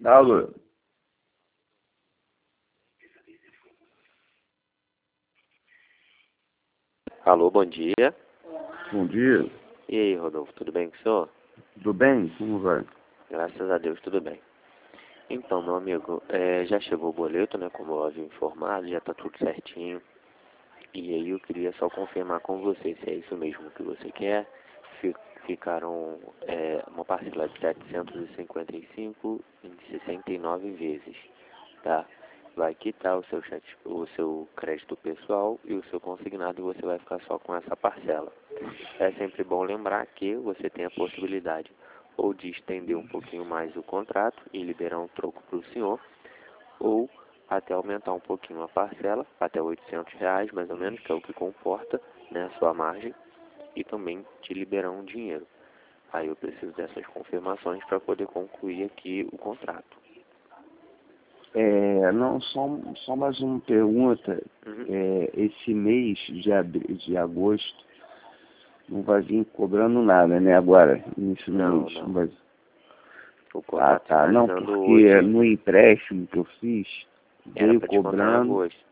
Alô? Alô, bom dia. Bom dia. E aí, Rodolfo, tudo bem com o senhor? Tudo bem? Como vai? Graças a Deus, tudo bem. Então, meu amigo, já chegou o boleto, né, como eu havia informado, já tá tudo certinho. E aí eu queria só confirmar com você se é isso mesmo que você quer. Ficaram uma parcela de 755 em 69 vezes, tá? Vai quitar o seu crédito pessoal e o seu consignado e você vai ficar só com essa parcela. É sempre bom lembrar que você tem a possibilidade ou de estender um pouquinho mais o contrato e liberar um troco para o senhor, ou até aumentar um pouquinho a parcela, até R$ 800 mais ou menos, que é o que comporta, né, a sua margem, e também te liberar um dinheiro. Aí eu preciso dessas confirmações para poder concluir aqui o contrato. Não, só mais uma pergunta. Uhum. Esse mês de agosto não vai vir cobrando nada, né? Agora, início do Não, mês. não. Não vai... O contrato tá. Não, finalizando porque hoje no empréstimo que eu fiz, era veio para descontar em cobrando. agosto.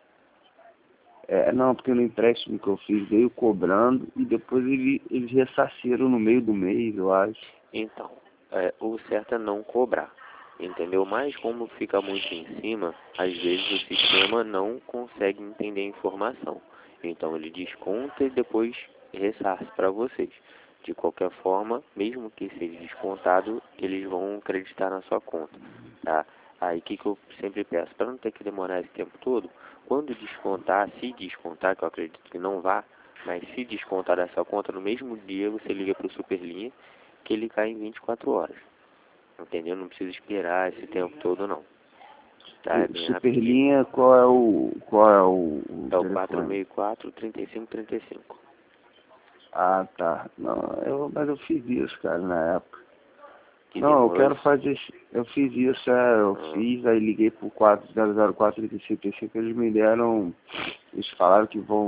Não, porque no empréstimo que eu fiz veio cobrando e depois eles ressarciram no meio do mês, eu acho. Então, o certo é não cobrar, entendeu? Mas como fica muito em cima, às vezes o sistema não consegue entender a informação. Então ele desconta e depois ressarce para vocês. De qualquer forma, mesmo que seja descontado, eles vão acreditar na sua conta, tá? Aí o que eu sempre peço, para não ter que demorar esse tempo todo, quando descontar, se descontar, que eu acredito que não vá, mas se descontar da sua conta, no mesmo dia você liga para o Superlinha, que ele cai em 24 horas. Entendeu? Não precisa esperar esse tempo todo, não. Tá? É bem rapidinho. Superlinha, qual é o É o telefone? 464-3535. Ah, tá. Não, mas eu fiz isso, cara, na época. Que Não, eu demorou quero isso. fazer. Eu fiz isso, eu Ah, fiz, aí liguei pro 4004355, eles me deram. Eles falaram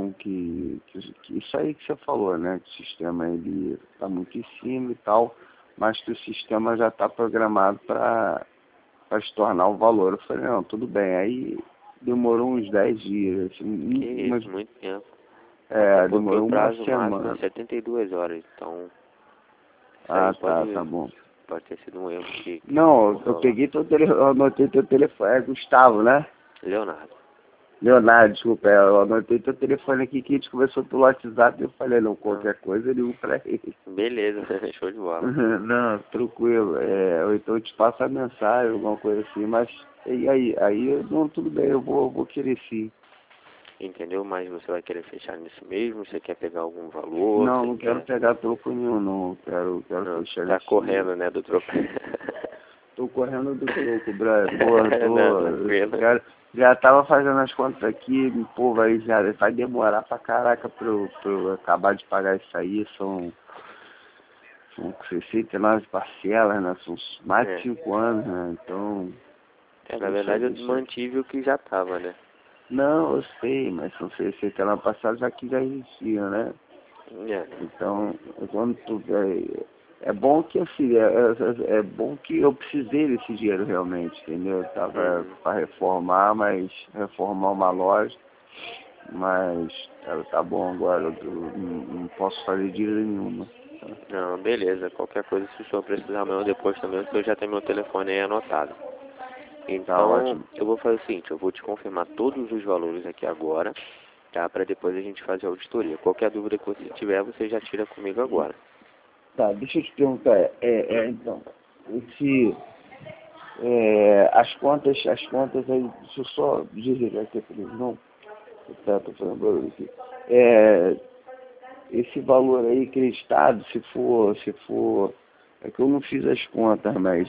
que isso aí que você falou, né? Que o sistema ele tá muito em cima e tal, mas que o sistema já tá programado para se tornar o valor. Eu falei, não, tudo bem. Aí demorou uns 10 dias, que isso, muito tempo. Até porque o demorou uma prazo máximo é semana. 72 horas. Então, isso aí Ah, tá bom. pode ter sido um erro que Não, eu ocorreu lá. peguei eu anotei teu telefone, Gustavo, né? Leonardo. Leonardo, desculpa, eu anotei teu telefone aqui que a gente conversou pelo WhatsApp e eu falei, não, Ah, qualquer coisa eu ligo pra ele. beleza, show de bola. Não, tranquilo, ou então eu te passo a mensagem, alguma coisa assim, mas e aí, não, tudo bem, eu vou querer sim. Entendeu? Mas você vai querer fechar nisso mesmo? Você quer pegar algum valor? Não, Você não quero quer... pegar troco nenhum, não, quero Não, fechar tá nesse. correndo, né, do troco. Tô correndo do troco, brother. Porra, Não, eu tranquilo. quero. Já tava fazendo as contas aqui, pô, vai demorar pra caraca pra eu acabar de pagar isso aí. São 69 parcelas, né? São mais de É. 5 anos, né? Então, Na verdade eu deixa. mantive o que já tava, né? Não, eu sei, mas são 69 parcelas aqui já existiam, né? É. Então, quando tu, é bom que assim, é bom que eu precisei desse dinheiro realmente, entendeu? Eu tava Uhum. para reformar uma loja, mas tá bom agora, eu não posso fazer dívida nenhuma. Tá? Não, beleza. Qualquer coisa, se o senhor precisar amanhã ou depois também, o senhor já tem meu telefone aí anotado. Tá Então, ótimo. eu vou fazer o seguinte, eu vou te confirmar todos os valores aqui agora, tá? Pra depois a gente fazer a auditoria. Qualquer dúvida que você tiver, você já tira comigo agora. Tá, deixa eu te perguntar, então, esse, as contas aí, deixa eu só desligar aqui a televisão, tô fazendo barulho aqui. Esse valor aí acreditado, se for, é que eu não fiz as contas, mas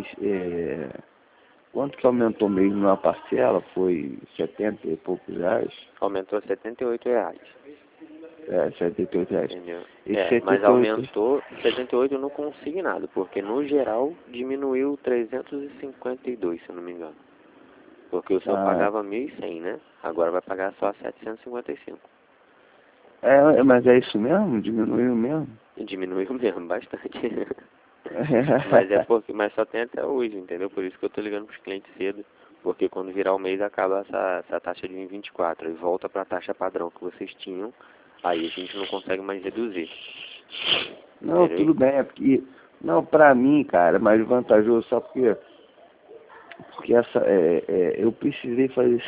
quanto que aumentou mesmo na parcela? Foi 70 e poucos reais? Aumentou R$ 78. 78 reais. Entendeu? Esse Mas 78, aumentou 78 no consignado, porque no geral diminuiu 352, se eu não me engano. Porque o senhor ah, pagava 1.100, né? Agora vai pagar só 755. mas é isso mesmo? Diminuiu mesmo? E diminuiu mesmo, bastante. Mas só tem até hoje, entendeu? Por isso que eu tô ligando pros clientes cedo. Porque quando virar o mês acaba essa taxa de 1,24 e volta para a taxa padrão que vocês tinham, aí a gente não consegue mais reduzir. Não, Entendeu? tudo bem, é porque... Não, pra mim, cara, é mais vantajoso só porque eu precisei fazer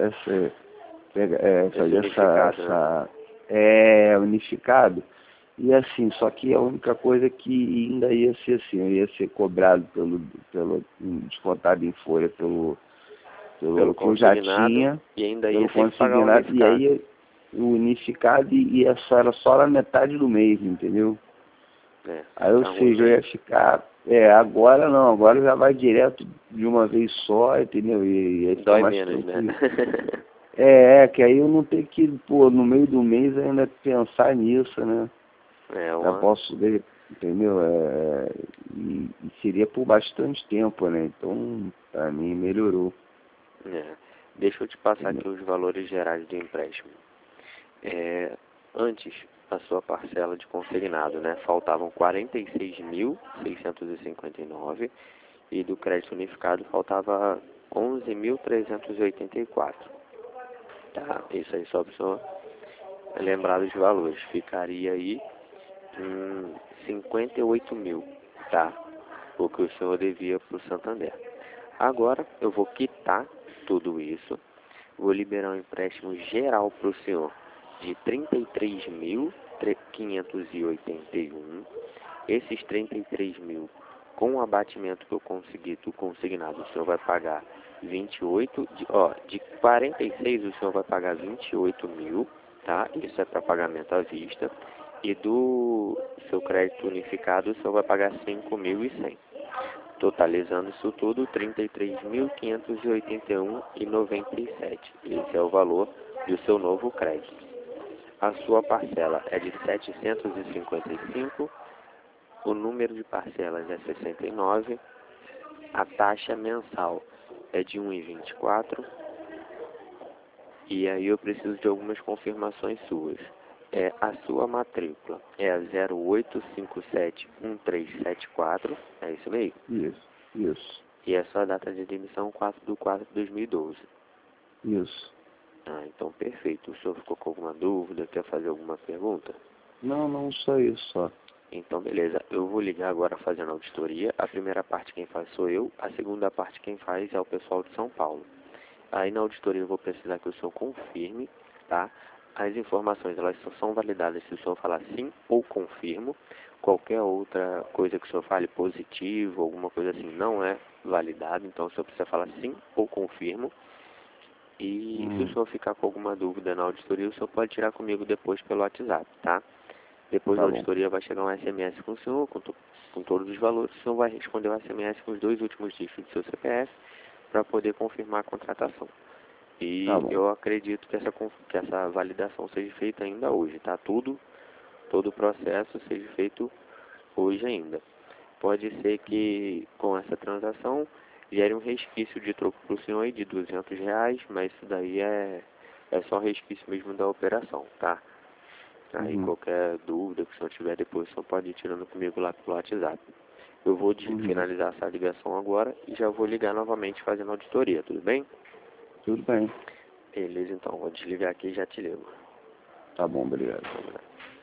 fazer unificado, unificado. E assim, só que a única coisa que ainda ia ser assim, eu ia ser cobrado pelo descontado em folha pelo que eu já tinha, e ainda pelo ia ter que pagar o consignado, e unificado. aí o unificado e essa era só na metade do mês, entendeu? Aí, ou Tá ruim seja, eu ia ficar, agora não, agora já vai direto de uma vez só, entendeu? E aí fica Dói mais menos, tranquilo. né? Que aí eu não tenho que, pô, no meio do mês ainda pensar nisso, né? Já posso ver, entendeu? E seria por bastante tempo, né? Então, pra mim, melhorou. Deixa eu te passar Entendeu? aqui os valores gerais do empréstimo. Antes, a sua parcela de consignado, né? Faltavam 46.659 e do crédito unificado faltava 11.384. Tá? Isso aí só para o senhor lembrar dos valores. Ficaria aí em 58 mil, tá? O que o senhor devia para o Santander. Agora eu vou quitar tudo isso, vou liberar um empréstimo geral para o senhor de 33.581. Esses 33 mil, com o abatimento que eu consegui do consignado, o senhor vai pagar 28, de 46 o senhor vai pagar 28 mil, tá? Isso é para pagamento à vista. E do seu crédito unificado, o senhor vai pagar 5.100. Totalizando isso tudo, 33.581,97. Esse é o valor do seu novo crédito. A sua parcela é de 755, o número de parcelas é 69, a taxa mensal é de 1,24, e aí eu preciso de algumas confirmações suas. A sua matrícula é a 08571374, é isso mesmo? Isso. E a sua data de admissão 4/4/2012. Isso. Então perfeito. O senhor ficou com alguma dúvida? Quer fazer alguma pergunta? Não, só isso, só. Então beleza, eu vou ligar agora fazendo a auditoria. A primeira parte quem faz sou eu, a segunda parte quem faz é o pessoal de São Paulo. Aí na auditoria eu vou precisar que o senhor confirme, tá? As informações, elas só são validadas se o senhor falar sim ou confirmo. Qualquer outra coisa que o senhor fale positivo, alguma coisa assim, não é validado. Então o senhor precisa falar sim ou confirmo. E se o senhor ficar com alguma dúvida na auditoria, o senhor pode tirar comigo depois pelo WhatsApp, tá? Depois da auditoria vai chegar um SMS com o senhor, com todos os valores. O senhor vai responder o SMS com os 2 últimos dígitos do seu CPF para poder confirmar a contratação. E eu acredito que essa validação seja feita ainda hoje, tá? Todo o processo seja feito hoje ainda. Pode ser que com essa transação gere um resquício de troco para o senhor aí de R$ 200, mas isso daí é só resquício mesmo da operação, tá? Aí qualquer dúvida que o senhor tiver depois, o senhor pode ir tirando comigo lá pelo WhatsApp. Eu vou finalizar essa ligação agora e já vou ligar novamente fazendo auditoria, tudo bem? Tudo bem. Beleza, então, vou desligar aqui e já te ligo. Tá bom, obrigado.